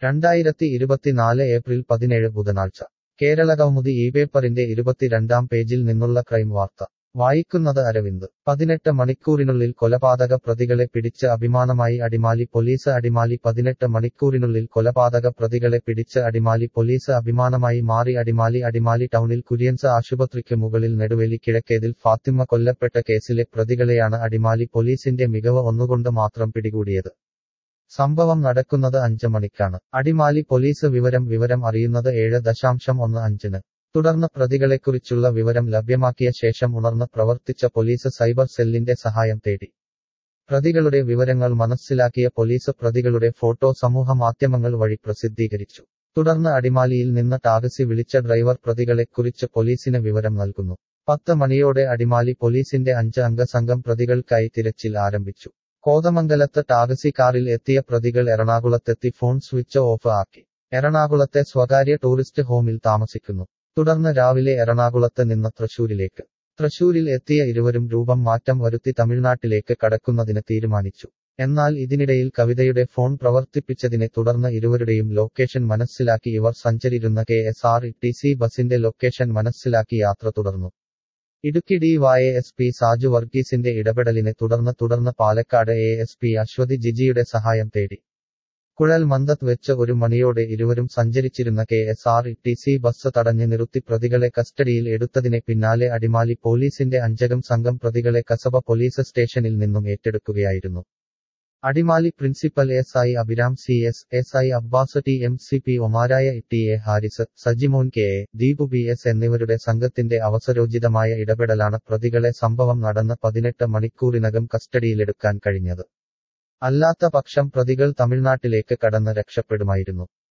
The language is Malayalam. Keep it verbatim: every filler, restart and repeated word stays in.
രണ്ടായിരത്തി ഇരുപത്തിനാല് ഏപ്രിൽ പതിനേഴ് ബുധനാഴ്ച കേരളകൗമുദി ഈ പേപ്പറിന്റെ ഇരുപത്തിരണ്ടാം പേജിൽ നിന്നുള്ള ക്രൈം വാർത്ത വായിക്കുന്നത് അരവിന്ദ് പതിനെട്ട് മണിക്കൂറിനുള്ളിൽ കൊലപാതക പ്രതികളെ പിടിച്ച് അഭിമാനമായി അടിമാലി പോലീസ് അടിമാലി പതിനെട്ട് മണിക്കൂറിനുള്ളിൽ കൊലപാതക പ്രതികളെ പിടിച്ച് അടിമാലി പോലീസ് അഭിമാനമായി മാറി അടിമാലി അടിമാലി ടൗണിൽ കുര്യൻസ് ആശുപത്രിക്ക് മുകളിൽ നെടുവേലി കിഴക്കേതിൽ ഫാത്തിമ കൊല്ലപ്പെട്ട കേസിലെ പ്രതികളെയാണ് അടിമാലി പോലീസിന്റെ മികവ് ഒന്നുകൊണ്ട് മാത്രം പിടികൂടിയത് സംഭവം നടക്കുന്നത് അഞ്ച് മണിക്കാണ് അടിമാലി പോലീസ് വിവരം വിവരം അറിയുന്നത് ഏഴ് ദശാംശം ഒന്ന് അഞ്ചിന് തുടർന്ന് പ്രതികളെക്കുറിച്ചുള്ള വിവരം ലഭ്യമാക്കിയ ശേഷം ഉണർന്ന് പ്രവർത്തിച്ച പോലീസ് സൈബർ സെല്ലിന്റെ സഹായം തേടി പ്രതികളുടെ വിവരങ്ങൾ മനസ്സിലാക്കിയ പോലീസ് പ്രതികളുടെ ഫോട്ടോ സമൂഹ മാധ്യമങ്ങൾ വഴി പ്രസിദ്ധീകരിച്ചു തുടർന്ന് അടിമാലിയിൽ നിന്ന് ടാക്സി വിളിച്ച ഡ്രൈവർ പ്രതികളെക്കുറിച്ച് പോലീസിന് വിവരം നൽകുന്നു പത്ത് മണിയോടെ അടിമാലി പോലീസിന്റെ അഞ്ച് അംഗ സംഘം പ്രതികൾക്കായി തിരച്ചിൽ ആരംഭിച്ചു കോതമംഗലത്ത് ടാക്സി കാറിൽ എത്തിയ പ്രതികൾ എറണാകുളത്തെത്തി ഫോൺ സ്വിച്ച് ഓഫ് ആക്കി എറണാകുളത്തെ സ്വകാര്യ ടൂറിസ്റ്റ് ഹോമിൽ താമസിക്കുന്നു തുടർന്ന് രാവിലെ എറണാകുളത്ത് നിന്ന് തൃശൂരിലേക്ക് തൃശൂരിൽ എത്തിയ ഇരുവരും രൂപം മാറ്റം വരുത്തി തമിഴ്നാട്ടിലേക്ക് കടക്കുന്നതിന് തീരുമാനിച്ചു എന്നാൽ ഇതിനിടയിൽ കവിതയുടെ ഫോൺ പ്രവർത്തിപ്പിച്ചതിനെ തുടർന്ന് ഇരുവരുടെയും ലൊക്കേഷൻ മനസ്സിലാക്കി ഇവർ സഞ്ചരിച്ചിരുന്ന K S R T C ബസിന്റെ ലൊക്കേഷൻ മനസ്സിലാക്കി യാത്ര തുടർന്നു Idukki D Y S P Saju വർഗീസിന്റെ ഇടപെടലിനെ തുടർന്ന് തുടർന്ന് Palakkad A S P Aswathy ജിജിയുടെ സഹായം തേടി കുഴൽ മന്ദത്ത് വെച്ച് ഒരു മണിയോടെ ഇരുവരും സഞ്ചരിച്ചിരുന്ന K S R T C bus തടഞ്ഞു നിർത്തി പ്രതികളെ കസ്റ്റഡിയിൽ എടുത്തതിനെ പിന്നാലെ അടിമാലി പോലീസിന്റെ അഞ്ചകം സംഘം പ്രതികളെ കസബ പോലീസ് സ്റ്റേഷനിൽ നിന്നും ഏറ്റെടുക്കുകയായിരുന്നു Adimali principal S I Abhiram C S S I Abbas T M C P ഒമാരായ T A Haris Sajimon K A Deepu B S എന്നിവരുടെ സംഘത്തിന്റെ അവസരോചിതമായ ഇടപെടലാണ് പ്രതികളെ സംഭവം നടന്ന് പതിനെട്ട് മണിക്കൂറിനകം കസ്റ്റഡിയിലെടുക്കാൻ കഴിഞ്ഞത് അല്ലാത്ത പക്ഷം പ്രതികൾ തമിഴ്നാട്ടിലേക്ക് കടന്ന് രക്ഷപ്പെടുമായിരുന്നു